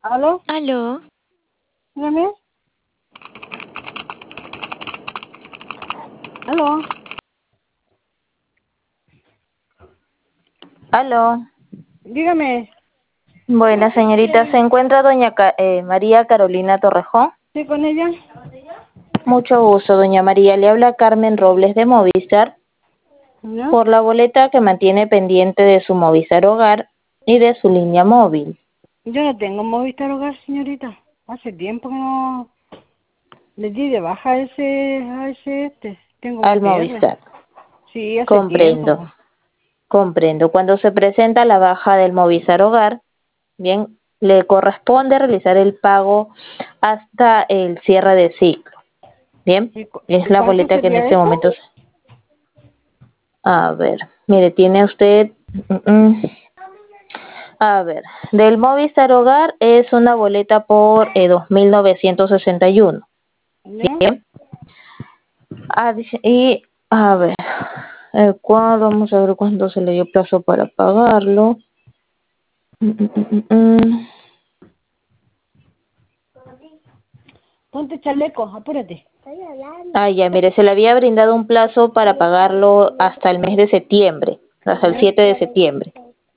¿Aló? Aló, Dígame. ¿Aló? Aló. Dígame. Buena señorita, ¿se encuentra doña María Carolina Torrejón? ¿Sí con ella? Mucho gusto, doña María. Le habla Carmen Robles de Movistar ¿No? por la boleta que mantiene pendiente de su Movistar Hogar y de su línea móvil. Yo no tengo Movistar Hogar, señorita. Hace tiempo que no le di de baja a ese. Tengo Al VTR. Movistar. Sí, hace Comprendo, tiempo. comprendo. Cuando se presenta la baja del Movistar Hogar, bien, le corresponde realizar el pago hasta el cierre de ciclo. Bien, es ¿Y la cuánto boleta que en sería este eso? momento. A ver, mire, tiene usted, mm, mm, a ver, del Movistar Hogar es una boleta por 2.961. ¿Ya? Bien, y a ver, vamos a ver cuándo se le dio plazo para pagarlo. Mm, mm, mm, mm. Ponte chaleco, apúrate. Ah, ya, mire, se le había brindado un plazo para pagarlo hasta el mes de septiembre, hasta el ¿Ya? 7 de septiembre.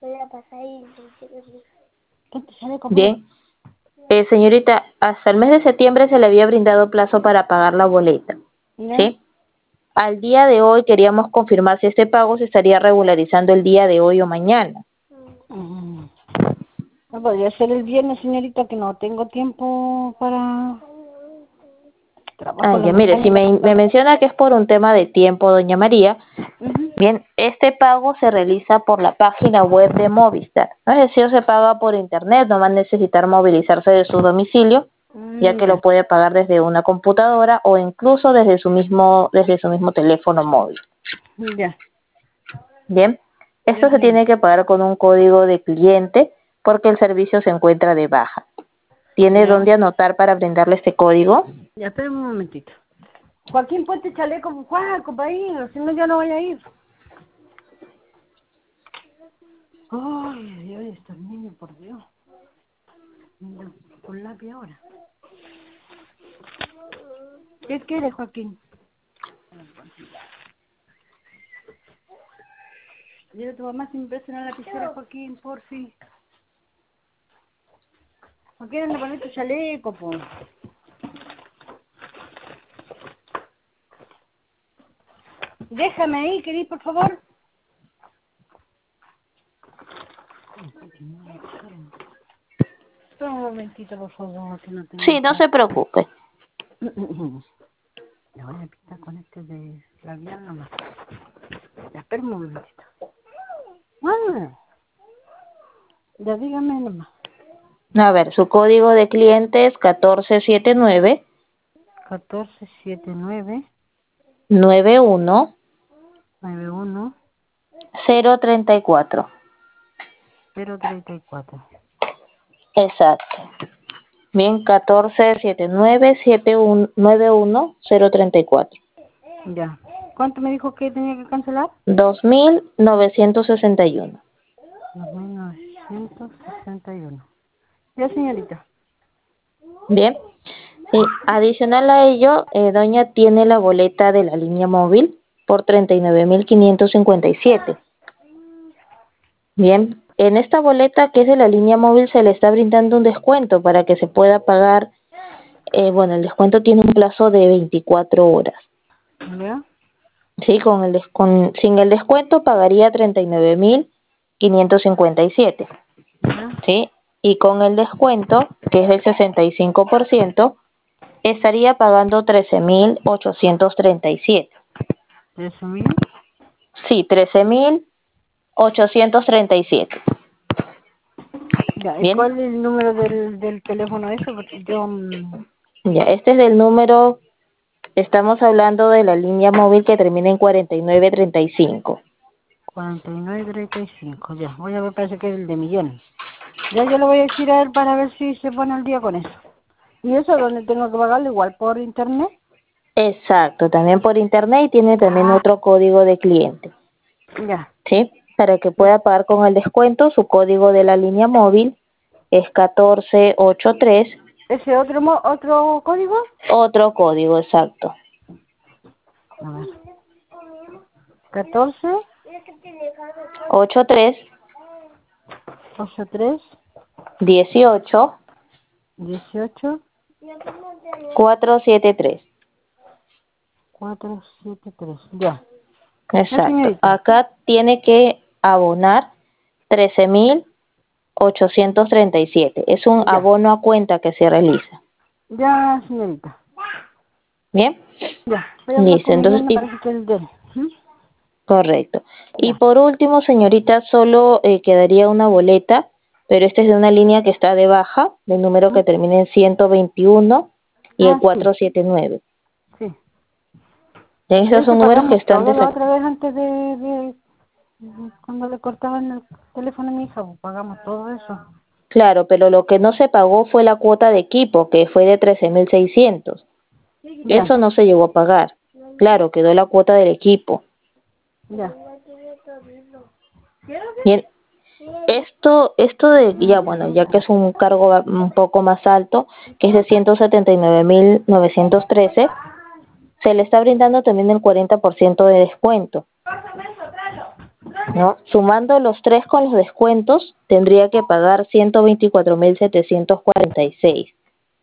Ponte chaleco, apúrate. Bien, señorita, hasta el mes de septiembre se le había brindado plazo para pagar la boleta, ¿Ya? ¿sí? Al día de hoy queríamos confirmar si este pago se estaría regularizando el día de hoy o mañana. Mm. No podría ser el viernes, señorita, que no tengo tiempo para trabajo Ah, en la ya, mire, montaña. si me menciona que es por un tema de tiempo, doña María, Ujú. bien, este pago se realiza por la página web de Movistar. Es decir, se paga por internet, no va a necesitar movilizarse de su domicilio, ya que Ya, lo puede pagar desde una computadora o incluso desde su mismo teléfono móvil. ya, Bien, ya, esto se señorita. tiene que pagar con un código de cliente porque el servicio se encuentra de baja. ¿Tiene Ya, dónde anotar para brindarle este código? ya, espérame un momentito. Joaquín, ponte chaleco, Juan, compañero, si no ya no voy a ir. Ay, Dios, estos niños, por Dios. Mira, con lápiz ahora. ¿Qué quieres, Joaquín? Dile a tu mamá si me presta una lapicera, Joaquín, por fin. Joaquín, anda a poner tu chaleco, po. Déjame ahí, querís, por favor. Espera un momentito, por favor, que no tengo Sí, no acá. se preocupe. Le voy a pintar con este de labial nomás. Ya, espera un momentito. Ah, ya dígame nomás. A ver, su código de cliente es 1479 1479 91 91 034. 034. Exacto. Bien, 1479 7191 034. Ya. ¿Cuánto me dijo que tenía que cancelar? 2961. 2961. Ya, señorita. Bien. Sí, adicional a ello, doña tiene la boleta de la línea móvil por 39.557. Bien, en esta boleta que es de la línea móvil se le está brindando un descuento para que se pueda pagar. Bueno, el descuento tiene un plazo de 24 horas. ¿Ya? Sí, sin el descuento pagaría 39.557. ¿Ya? Sí, y con el descuento, que es del 65%, estaría pagando 13.837. 13.000. Sí, 13.837. Ya. ¿Y Bien, cuál es el número del teléfono ese? Porque yo... ya, este es el número. Estamos hablando de la línea móvil que termina en 4935. 4935. Ya. Voy a ver, parece que es el de Millán. Ya yo le voy a decir a él para ver si se pone al día con eso. ¿Y eso dónde tengo que pagarlo? Igual por internet. Exacto, también por internet y tiene también Ah, otro código de cliente, ya. ¿sí? Para que pueda pagar con el descuento su código de la línea móvil es 1483. ¿Ese otro código? Otro código, exacto. A ver. 14, 83 83, 18 18, 473. 473. Ya. Ya, Exacto. señorita. Acá tiene que abonar 13.837. Es un Ya. abono a cuenta que se realiza. Ya, señorita. ¿Bien? Ya. Voy a hablar Listo. con mi Entonces, yerno para que quede de él. correcto. Y Ya. por último, señorita, solo quedaría una boleta, pero esta es de una línea que está de baja, del número ¿Mm? que termina en 121 y el Ah, sí. 479. Sí. Estos Ese son números que pagamos están todo la desactivados. otra vez antes de cuando le cortaban el teléfono a mi hija, pues, pagamos todo eso. Claro, pero lo que no se pagó fue la cuota de equipo, que fue de 13.600. Ya. Eso no se llegó a pagar. Claro, quedó la cuota del equipo. Ya. Bien, esto de, ya bueno, ya que es un cargo un poco más alto, que es de 179.913, se le está brindando también el 40% de descuento, ¿no? Sumando los tres con los descuentos, tendría que pagar 124.746.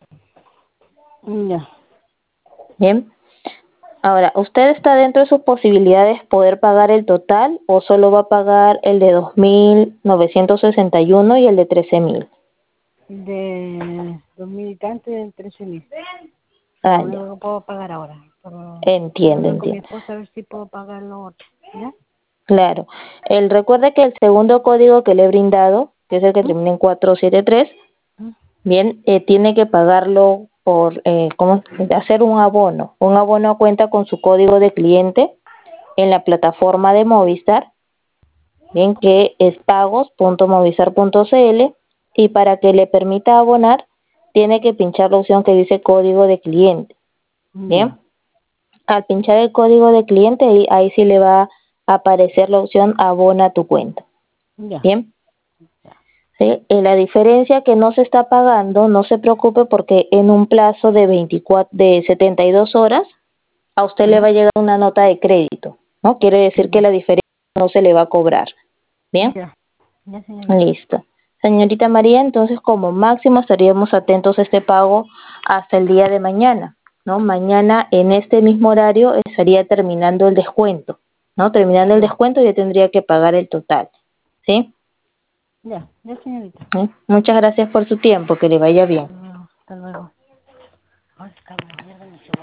Ya. Bien. Ahora, ¿usted está dentro de sus posibilidades poder pagar el total o solo va a pagar el de 2.961 y el de 13.000? De 2000 y tanto y del 13.000. Ah, Lo ya. único que puedo pagar ahora. Pero voy a Entiendo, hablar con mi entiendo. esposa a ver si puedo pagar lo otro. ¿Ya? Claro. Recuerde que el segundo código que le he brindado, que es el que ¿Mm? termina en 473, ¿Mm? bien, tiene que pagarlo por, ¿cómo? Hacer un abono a cuenta con su código de cliente en la plataforma de Movistar, bien, que es pagos.movistar.cl, y para que le permita abonar, tiene que pinchar la opción que dice código de cliente, bien. Ya. Al pinchar el código de cliente, ahí sí le va a aparecer la opción abona tu cuenta, Ya. bien. ¿Sí? La diferencia que no se está pagando, no se preocupe porque en un plazo de 72 horas a usted le va Ujú. a llegar una nota de crédito, ¿no? Quiere decir que Ya. la diferencia no se le va a cobrar. Bien, Ya. Ya, señorita. listo. Señorita María, entonces como máximo estaríamos atentos a este pago hasta el día de mañana, ¿no? Mañana en este mismo horario estaría terminando el descuento, ¿no? Terminando el Ya. descuento ya tendría que pagar el total, ¿sí? Ya. Ya, señorita. Muchas gracias por su tiempo, que le vaya bien. Hasta luego. Hasta luego. Ay, cabrón, mierda, me